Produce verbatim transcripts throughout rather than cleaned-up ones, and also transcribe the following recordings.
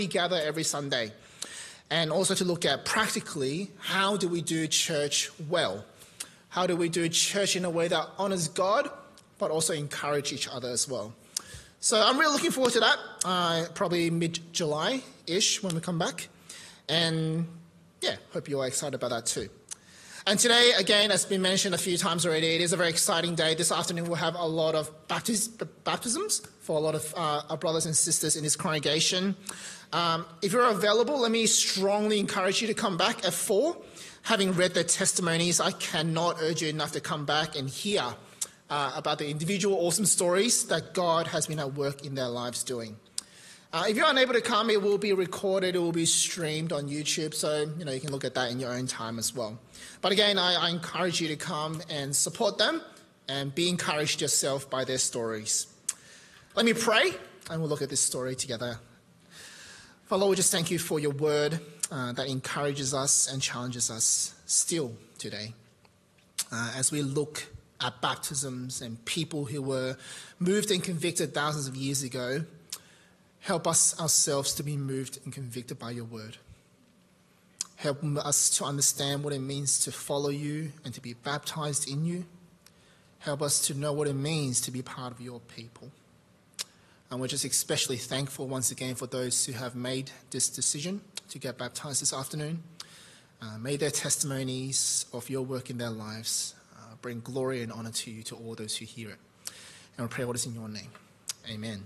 we gather every Sunday, and also to look at practically how do we do church well? How do we do church in a way that honors God, but also encourage each other as well? So I'm really looking forward to that, uh, probably mid-July-ish when we come back. And yeah, hope you are excited about that too. And today, again, as been mentioned a few times already, it is a very exciting day. This afternoon we'll have a lot of baptis- baptisms for a lot of uh, our brothers and sisters in this congregation. Um, if you're available, let me strongly encourage you to come back at four. Having read their testimonies, I cannot urge you enough to come back and hear uh, about the individual awesome stories that God has been at work in their lives doing. Uh, if you're unable to come, it will be recorded, it will be streamed on YouTube, so you know you can look at that in your own time as well. But again, I, I encourage you to come and support them and be encouraged yourself by their stories. Let me pray, and we'll look at this story together. Father, Lord, we just thank you for your word uh, that encourages us and challenges us still today. Uh, as we look at baptisms and people who were moved and convicted thousands of years ago, help us ourselves to be moved and convicted by your word. Help us to understand what it means to follow you and to be baptized in you. Help us to know what it means to be part of your people. And we're just especially thankful once again for those who have made this decision to get baptized this afternoon. Uh, may their testimonies of your work in their lives uh, bring glory and honor to you, to all those who hear it. And we pray what is in your name. Amen.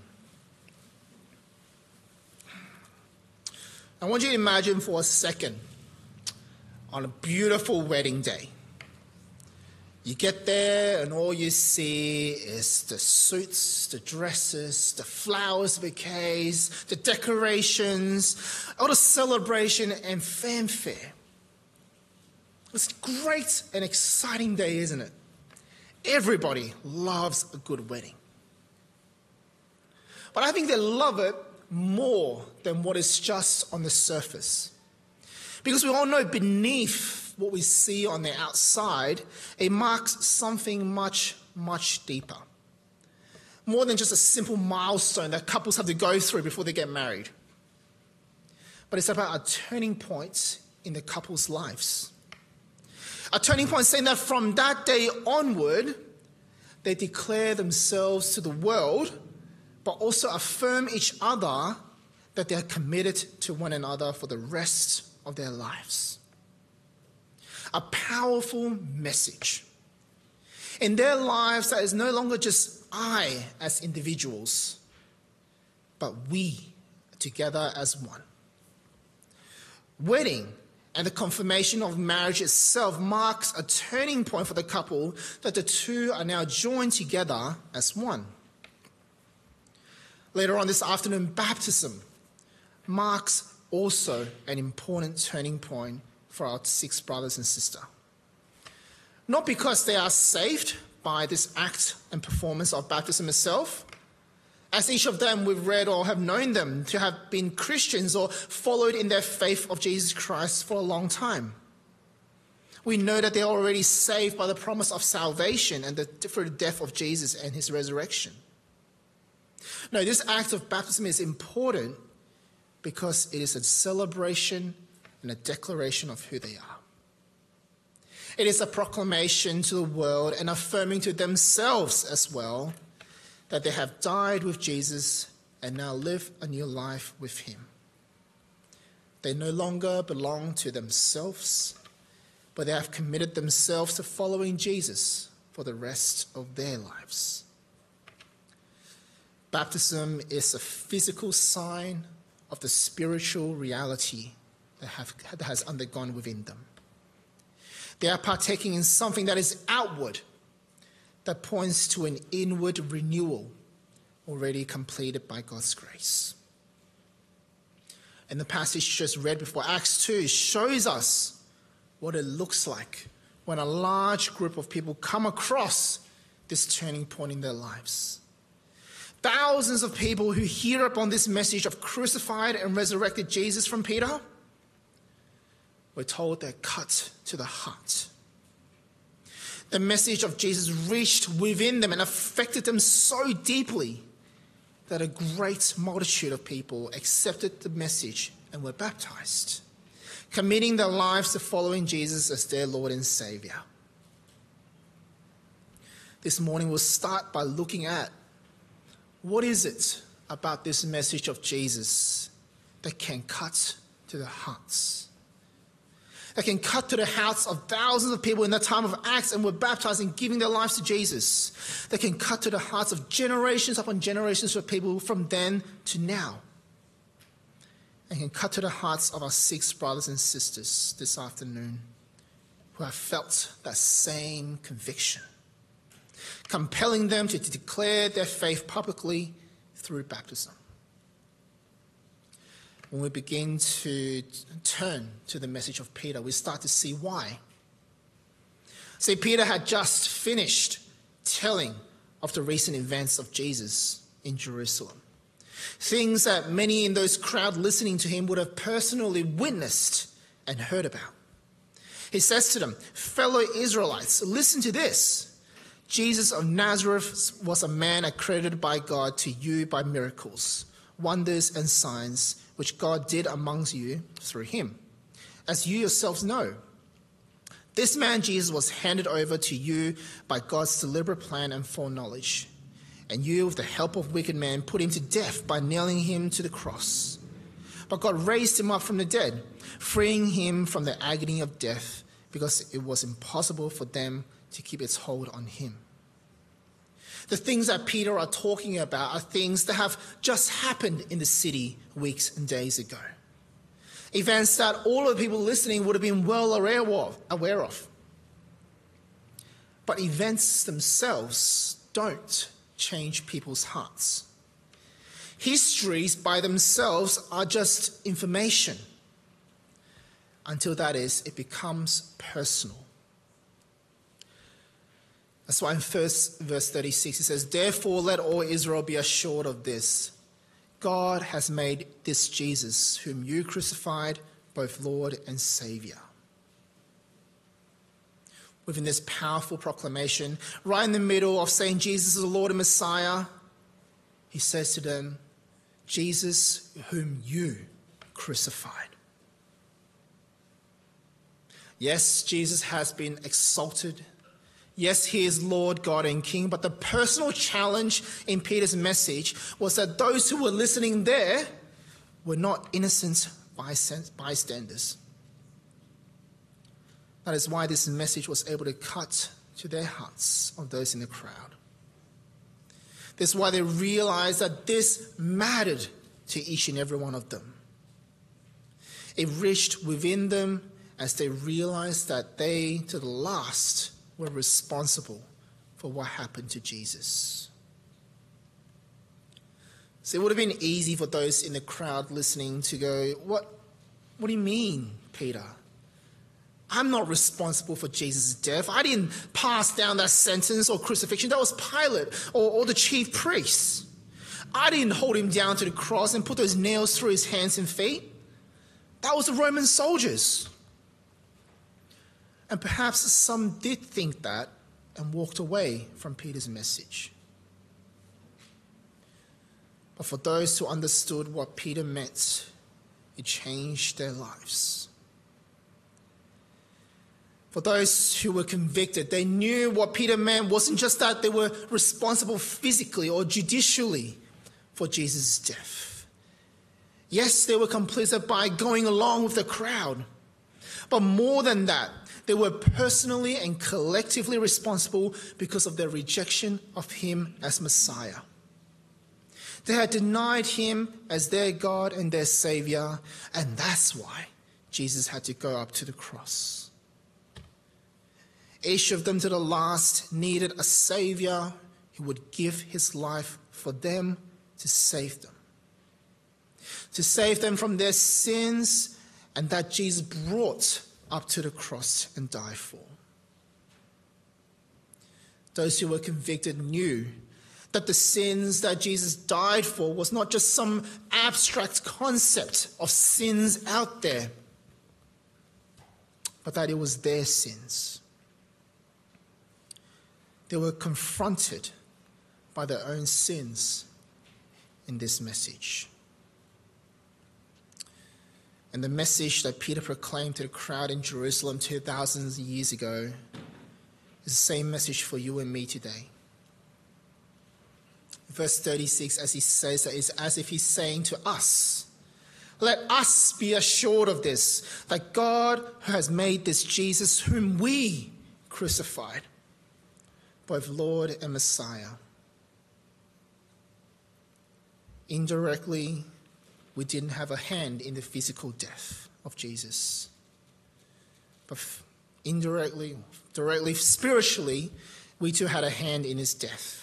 I want you to imagine for a second, on a beautiful wedding day, you get there and all you see is the suits, the dresses, the flowers, bouquets, the decorations, all the celebration and fanfare. It's a great and exciting day, isn't it? Everybody loves a good wedding. But I think they love it more than what is just on the surface. Because we all know beneath what we see on the outside, it marks something much, much deeper. More than just a simple milestone that couples have to go through before they get married. But it's about a turning point in the couple's lives. A turning point saying that from that day onward, they declare themselves to the world, but also affirm each other that they are committed to one another for the rest of their lives. A powerful message. In their lives, that is no longer just I as individuals, but we together as one. Wedding and the confirmation of marriage itself marks a turning point for the couple, that the two are now joined together as one. Later on this afternoon, baptism marks also an important turning point for our six brothers and sisters. Not because they are saved by this act and performance of baptism itself, as each of them we've read or have known them to have been Christians or followed in their faith of Jesus Christ for a long time. We know that they're already saved by the promise of salvation and the different death of Jesus and his resurrection. No, this act of baptism is important because it is a celebration and a declaration of who they are. It is a proclamation to the world and affirming to themselves as well that they have died with Jesus and now live a new life with him. They no longer belong to themselves, but they have committed themselves to following Jesus for the rest of their lives. Baptism is a physical sign of the spiritual reality that, have, that has undergone within them. They are partaking in something that is outward, that points to an inward renewal already completed by God's grace. And the passage just read before, Acts two, shows us what it looks like when a large group of people come across this turning point in their lives. Thousands of people who hear upon this message of crucified and resurrected Jesus from Peter, we're told they're cut to the heart. The message of Jesus reached within them and affected them so deeply that a great multitude of people accepted the message and were baptized, committing their lives to following Jesus as their Lord and Savior. This morning we'll start by looking at what is it about this message of Jesus that can cut to the hearts, that can cut to the hearts of thousands of people in the time of Acts and were baptized and giving their lives to Jesus, that can cut to the hearts of generations upon generations of people from then to now, and can cut to the hearts of our six brothers and sisters this afternoon who have felt that same conviction, compelling them to declare their faith publicly through baptism. When we begin to turn to the message of Peter, we start to see why. See, Peter had just finished telling of the recent events of Jesus in Jerusalem. Things that many in those crowd listening to him would have personally witnessed and heard about. He says to them, "Fellow Israelites, listen to this. Jesus of Nazareth was a man accredited by God to you by miracles, wonders and signs which God did amongst you through him, as you yourselves know. This man Jesus was handed over to you by God's deliberate plan and foreknowledge, and you, with the help of wicked men, put him to death by nailing him to the cross. But God raised him up from the dead, freeing him from the agony of death, because it was impossible for them to keep its hold on him." The things that Peter are talking about are things that have just happened in the city weeks and days ago. Events that all of the people listening would have been well aware of. But events themselves don't change people's hearts. Histories by themselves are just information. Until that is, it becomes personal. That's why in first verse thirty-six it says, "Therefore let all Israel be assured of this. God has made this Jesus, whom you crucified, both Lord and Saviour." Within this powerful proclamation, right in the middle of saying Jesus is the Lord and Messiah, he says to them, "Jesus whom you crucified." Yes, Jesus has been exalted. Yes, he is Lord, God, and King, but the personal challenge in Peter's message was that those who were listening there were not innocent bystanders. That is why this message was able to cut to their hearts of those in the crowd. That's why they realized that this mattered to each and every one of them. It reached within them as they realized that they, to the last, were responsible for what happened to Jesus. So it would have been easy for those in the crowd listening to go, what, what do you mean, Peter? I'm not responsible for Jesus' death. I didn't pass down that sentence or crucifixion. That was Pilate or, or the chief priests. I didn't hold him down to the cross and put those nails through his hands and feet. That was the Roman soldiers. And perhaps some did think that and walked away from Peter's message. But for those who understood what Peter meant, it changed their lives. For those who were convicted, they knew what Peter meant wasn't just that they were responsible physically or judicially for Jesus' death. Yes, they were complicit by going along with the crowd. But more than that, they were personally and collectively responsible because of their rejection of him as Messiah. They had denied him as their God and their Savior, and that's why Jesus had to go up to the cross. Each of them to the last needed a Savior who would give his life for them to save them. To save them from their sins, and that Jesus brought up to the cross and died for. Those who were convicted knew that the sins that Jesus died for was not just some abstract concept of sins out there, but that it was their sins. They were confronted by their own sins in this message. And the message that Peter proclaimed to the crowd in Jerusalem two thousand years ago is the same message for you and me today. Verse thirty-six, as he says that, is as if he's saying to us, let us be assured of this, that God has made this Jesus whom we crucified, both Lord and Messiah. Indirectly, we didn't have a hand in the physical death of Jesus. But indirectly, directly, spiritually, we too had a hand in his death.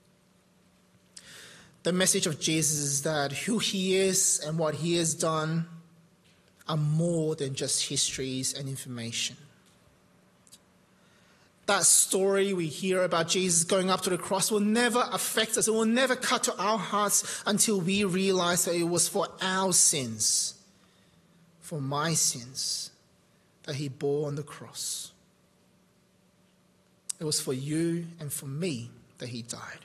The message of Jesus is that who he is and what he has done are more than just histories and information. That story we hear about Jesus going up to the cross will never affect us. It will never cut to our hearts until we realize that it was for our sins, for my sins, that he bore on the cross. It was for you and for me that he died.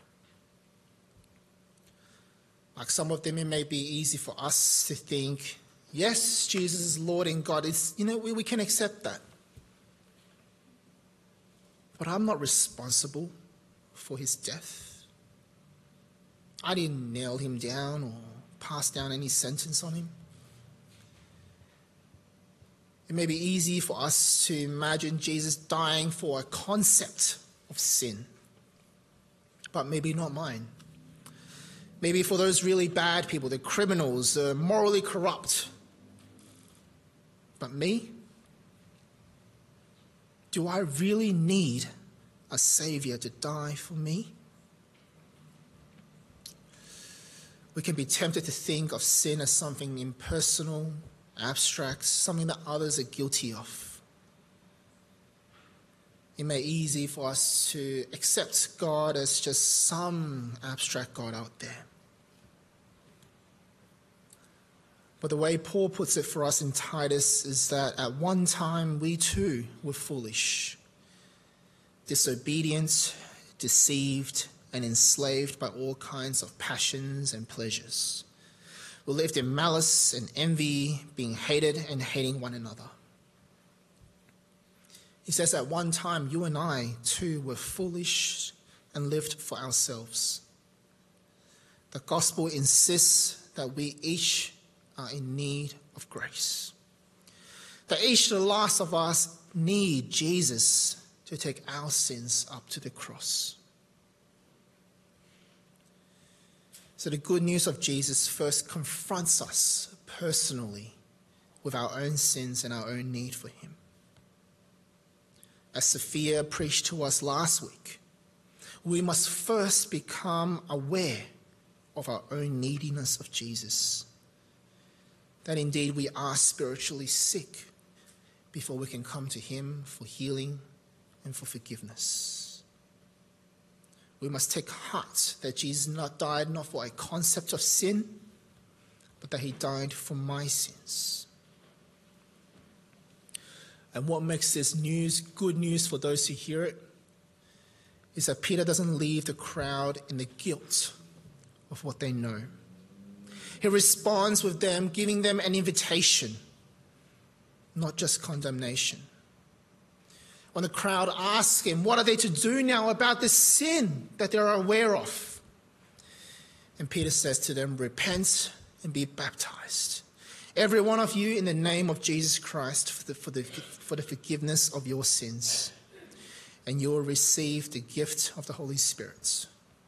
Like some of them, it may be easy for us to think, yes, Jesus is Lord and God. It's, you know, we, we can accept that. But I'm not responsible for his death. I didn't nail him down or pass down any sentence on him. It may be easy for us to imagine Jesus dying for a concept of sin, but maybe not mine. Maybe for those really bad people, the criminals, the morally corrupt. But me? Do I really need a Savior to die for me? We can be tempted to think of sin as something impersonal, abstract, something that others are guilty of. It may be easy for us to accept God as just some abstract God out there. But the way Paul puts it for us in Titus is that at one time we too were foolish, disobedient, deceived, and enslaved by all kinds of passions and pleasures. We lived in malice and envy, being hated and hating one another. He says at one time you and I too were foolish and lived for ourselves. The gospel insists that we each are in need of grace. That each, the last of us, need Jesus to take our sins up to the cross. So the good news of Jesus first confronts us personally with our own sins and our own need for him. As Sophia preached to us last week, we must first become aware of our own neediness of Jesus. That indeed we are spiritually sick before we can come to him for healing and for forgiveness. We must take heart that Jesus not died not for a concept of sin, but that he died for my sins. And what makes this news good news for those who hear it is that Peter doesn't leave the crowd in the guilt of what they know. He responds with them, giving them an invitation, not just condemnation. When the crowd asks him, what are they to do now about this sin that they're aware of? And Peter says to them, repent and be baptized, every one of you, in the name of Jesus Christ, for the, for the, for the forgiveness of your sins, and you will receive the gift of the Holy Spirit.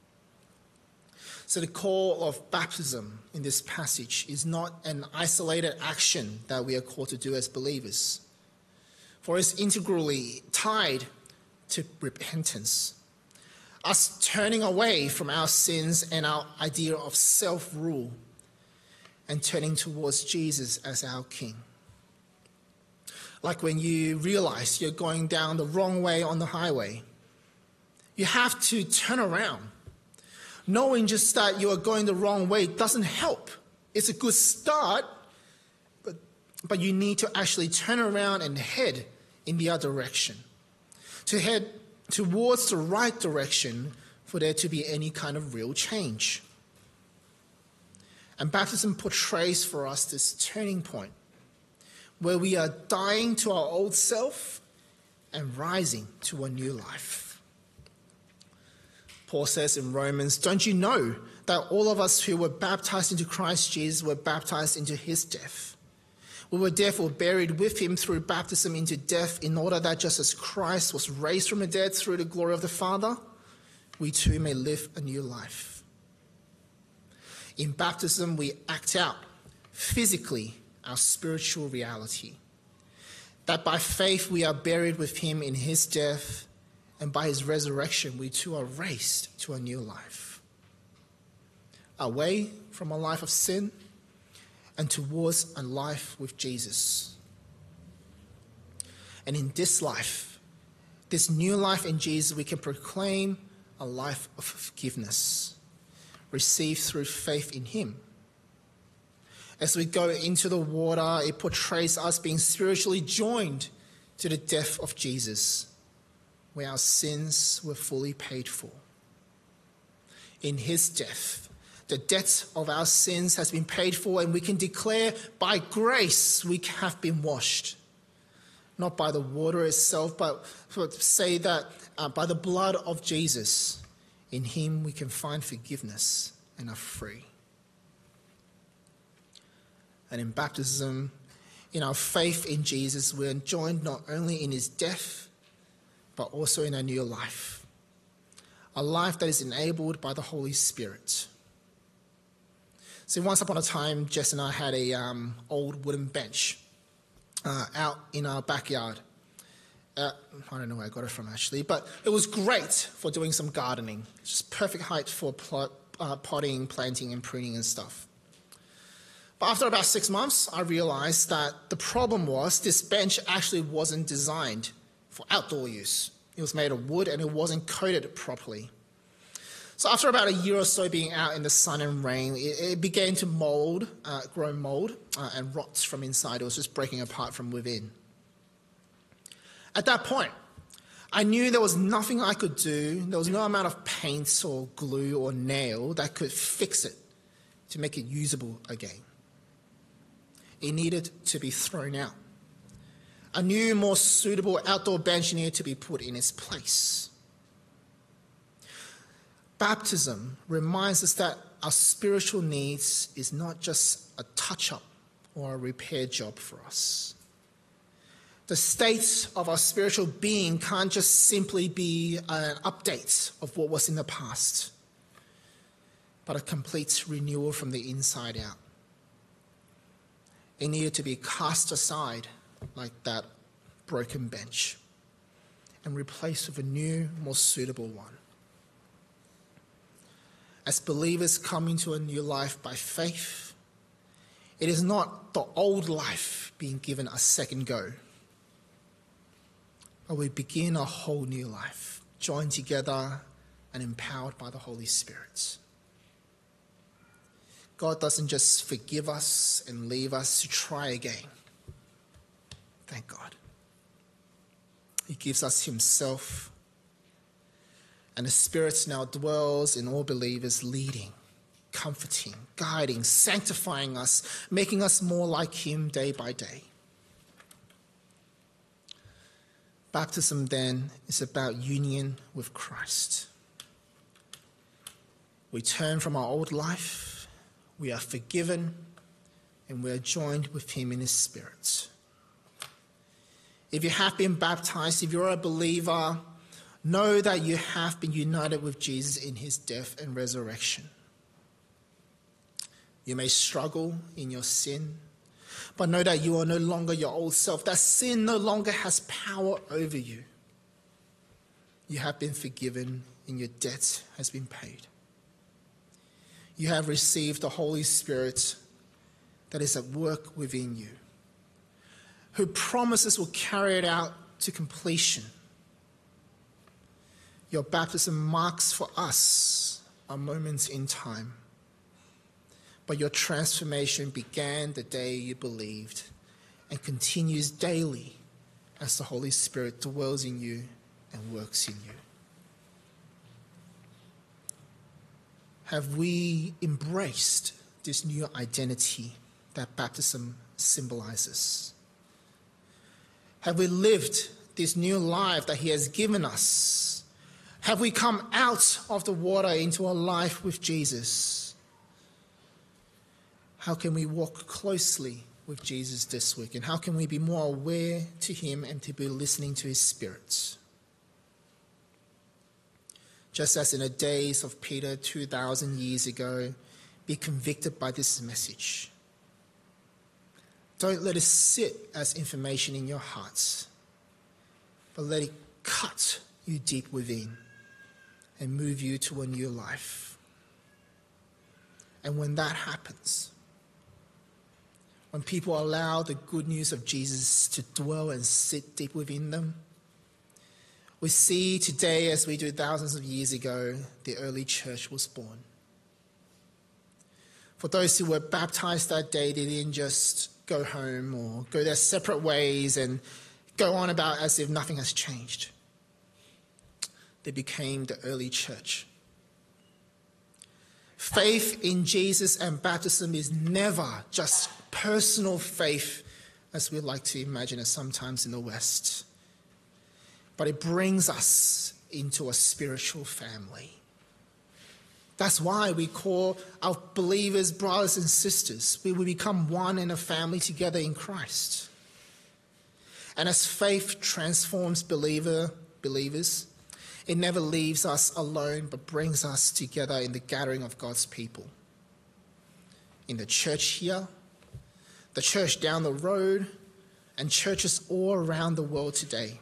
So the call of baptism in this passage is not an isolated action that we are called to do as believers, for it's integrally tied to repentance, us turning away from our sins and our idea of self-rule and turning towards Jesus as our King. Like when you realize you're going down the wrong way on the highway, you have to turn around. Knowing just that you are going the wrong way doesn't help. It's a good start, but, but you need to actually turn around and head in the other direction. To head towards the right direction for there to be any kind of real change. And baptism portrays for us this turning point where we are dying to our old self and rising to a new life. Paul says in Romans, "Don't you know that all of us who were baptized into Christ Jesus were baptized into his death? We were therefore buried with him through baptism into death, in order that just as Christ was raised from the dead through the glory of the Father, we too may live a new life." In baptism, we act out physically our spiritual reality, that by faith we are buried with him in his death, and by his resurrection we too are raised to a new life, away from a life of sin and towards a life with Jesus. And in this life, this new life in Jesus, we can proclaim a life of forgiveness, received through faith in him. As we go into the water, it portrays us being spiritually joined to the death of Jesus, where our sins were fully paid for. In his death, the debt of our sins has been paid for, and we can declare by grace we have been washed. Not by the water itself, but say that uh, by the blood of Jesus. In him we can find forgiveness and are free. And in baptism, in our faith in Jesus, we're joined not only in his death, but also in a new life. A life that is enabled by the Holy Spirit. So once upon a time, Jess and I had a um, old wooden bench uh, out in our backyard. Uh, I don't know where I got it from actually, but it was great for doing some gardening. It's just perfect height for plot, uh, potting, planting, and pruning and stuff. But after about six months, I realized that the problem was this bench actually wasn't designed for outdoor use. It was made of wood and it wasn't coated properly. So after about a year or so being out in the sun and rain, it, it began to mold, uh, grow mold uh, and rot from inside. It was just breaking apart from within. At that point, I knew there was nothing I could do. There was no amount of paint or glue or nail that could fix it to make it usable again. It needed to be thrown out. A new, more suitable outdoor bench needed to be put in its place. Baptism reminds us that our spiritual needs is not just a touch-up or a repair job for us. The state of our spiritual being can't just simply be an update of what was in the past, but a complete renewal from the inside out. It needed to be cast aside like that broken bench and replaced with a new, more suitable one. As believers come into a new life by faith, it is not the old life being given a second go, but we begin a whole new life, joined together and empowered by the Holy Spirit. God doesn't just forgive us and leave us to try again. Thank God. He gives us himself, and the Spirit now dwells in all believers, leading, comforting, guiding, sanctifying us, making us more like him day by day. Baptism then is about union with Christ. We turn from our old life, we are forgiven, and we are joined with him in his Spirit. If you have been baptized, if you're a believer, know that you have been united with Jesus in his death and resurrection. You may struggle in your sin, but know that you are no longer your old self, that sin no longer has power over you. You have been forgiven and your debt has been paid. You have received the Holy Spirit that is at work within you, who promises will carry it out to completion. Your baptism marks for us a moment in time, but your transformation began the day you believed and continues daily as the Holy Spirit dwells in you and works in you. Have we embraced this new identity that baptism symbolizes? Have we lived this new life that he has given us? Have we come out of the water into a life with Jesus? How can we walk closely with Jesus this week? And how can we be more aware to him and to be listening to his Spirit? Just as in the days of Peter two thousand years ago, be convicted by this message. Don't let it sit as information in your hearts, but let it cut you deep within and move you to a new life. And when that happens, when people allow the good news of Jesus to dwell and sit deep within them, we see today, as we do thousands of years ago, the early church was born. For those who were baptized that day, they didn't just go home or go their separate ways and go on about as if nothing has changed. They became the early church. Faith in Jesus and baptism is never just personal faith, as we like to imagine it sometimes in the West, but it brings us into a spiritual family. That's why we call our believers brothers and sisters. We will become one in a family together in Christ. And as faith transforms believer, believers, it never leaves us alone, but brings us together in the gathering of God's people. In the church here, the church down the road, and churches all around the world today.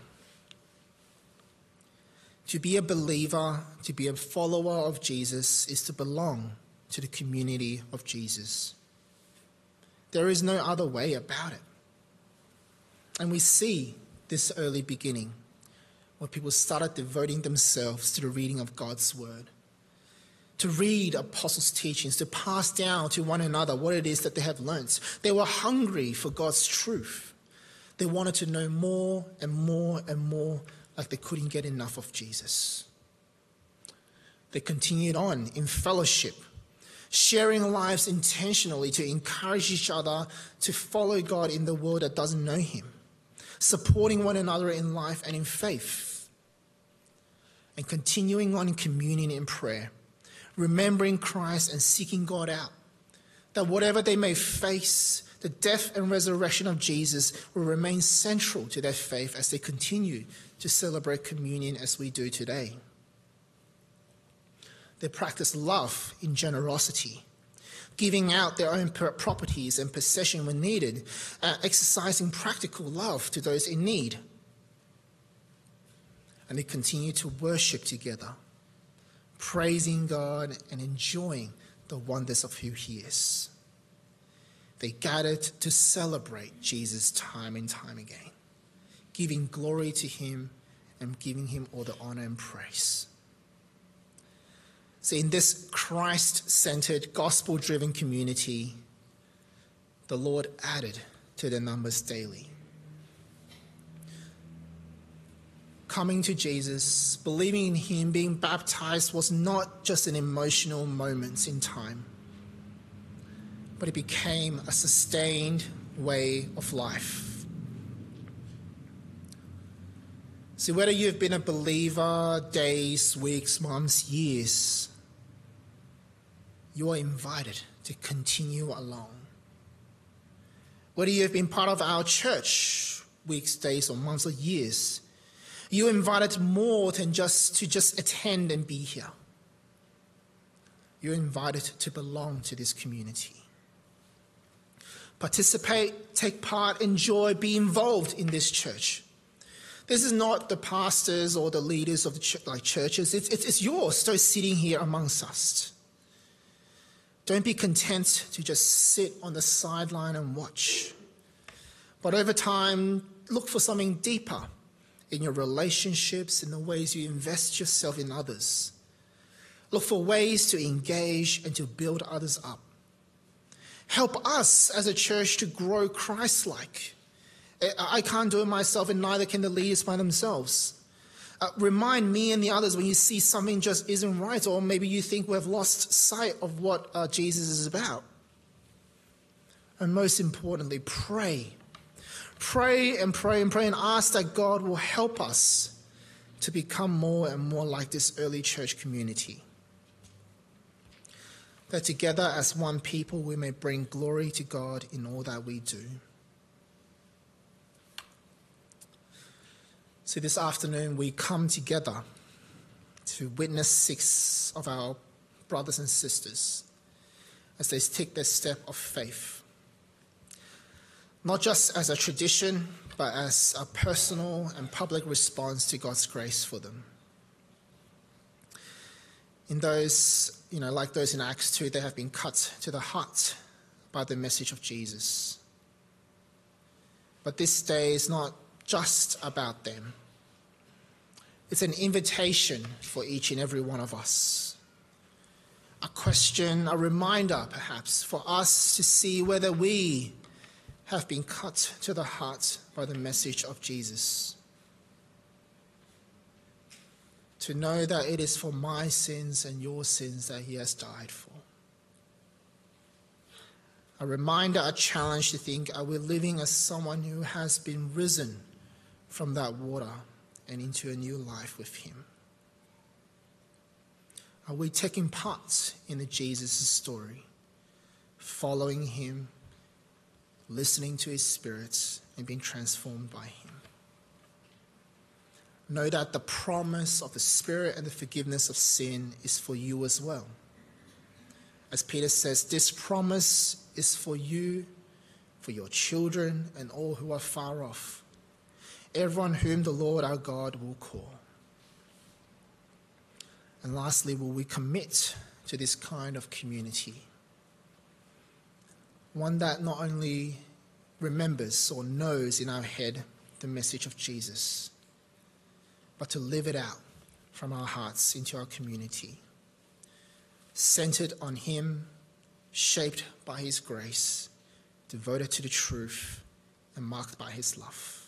To be a believer, to be a follower of Jesus, is to belong to the community of Jesus. There is no other way about it. And we see this early beginning when people started devoting themselves to the reading of God's word, to read apostles' teachings, to pass down to one another what it is that they have learnt. They were hungry for God's truth. They wanted to know more and more and more, like they couldn't get enough of Jesus. They continued on in fellowship, sharing lives intentionally to encourage each other to follow God in the world that doesn't know him, supporting one another in life and in faith, and continuing on in communion and prayer, remembering Christ and seeking God out, that whatever they may face, the death and resurrection of Jesus will remain central to their faith as they continue to celebrate communion as we do today. They practice love in generosity, giving out their own properties and possession when needed, uh, exercising practical love to those in need. And they continue to worship together, praising God and enjoying the wonders of who he is. They gathered to celebrate Jesus time and time again, giving glory to him and giving him all the honor and praise. So in this Christ-centered, gospel-driven community, the Lord added to their numbers daily. Coming to Jesus, believing in him, being baptized was not just an emotional moment in time, but it became a sustained way of life. So whether you've been a believer days, weeks, months, years, you are invited to continue along. Whether you've been part of our church weeks, days, or months, or years, you're invited more than just to just attend and be here. You're invited to belong to this community. Participate, take part, enjoy, be involved in this church. This is not the pastors or the leaders of the ch- like churches. It's, it's, it's yours, so sitting here amongst us. Don't be content to just sit on the sideline and watch. But over time, look for something deeper in your relationships, in the ways you invest yourself in others. Look for ways to engage and to build others up. Help us as a church to grow Christ-like. I can't do it myself, and neither can the leaders by themselves. Uh, remind me and the others when you see something just isn't right, or maybe you think we've lost sight of what uh, Jesus is about. And most importantly, pray. Pray and pray and pray and ask that God will help us to become more and more like this early church community. That together as one people we may bring glory to God in all that we do. So this afternoon we come together to witness six of our brothers and sisters as they take their step of faith. Not just as a tradition, but as a personal and public response to God's grace for them. In those, you know, like those in Acts two, they have been cut to the heart by the message of Jesus. But this day is not just about them. It's an invitation for each and every one of us. A question, a reminder perhaps for us to see whether we have been cut to the heart by the message of Jesus. To know that it is for my sins and your sins that he has died for. A reminder, a challenge to think, are we living as someone who has been risen from that water and into a new life with him? Are we taking part in the Jesus story, following him, listening to his Spirit, and being transformed by him? Know that the promise of the Spirit and the forgiveness of sin is for you as well. As Peter says, this promise is for you, for your children, and all who are far off, everyone whom the Lord our God will call. And lastly, will we commit to this kind of community? One that not only remembers or knows in our head the message of Jesus, but to live it out from our hearts into our community, centered on him, shaped by his grace, devoted to the truth, and marked by his love.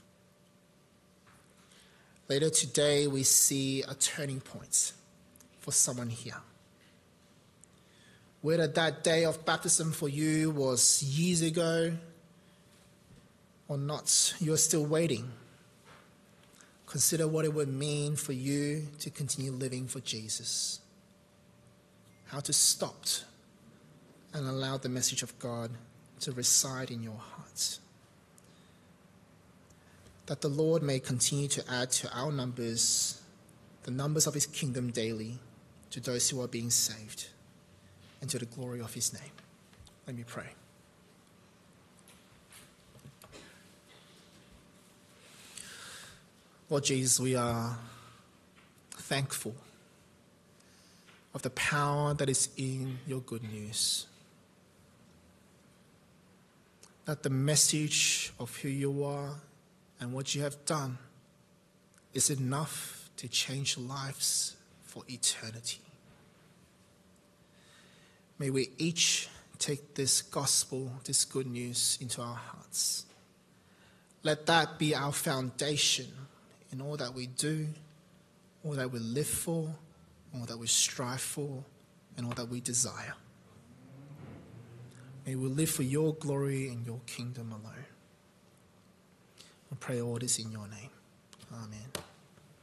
Later today, we see a turning point for someone here. Whether that day of baptism for you was years ago or not, you're still waiting. Consider what it would mean for you to continue living for Jesus. How to stop and allow the message of God to reside in your hearts. That the Lord may continue to add to our numbers, the numbers of his kingdom daily, to those who are being saved, and to the glory of his name. Let me pray. Lord Jesus, we are thankful of the power that is in your good news. That the message of who you are and what you have done is enough to change lives for eternity. May we each take this gospel, this good news into our hearts. Let that be our foundation in all that we do, all that we live for, all that we strive for, and all that we desire. May we live for your glory and your kingdom alone. I pray all this in your name. Amen.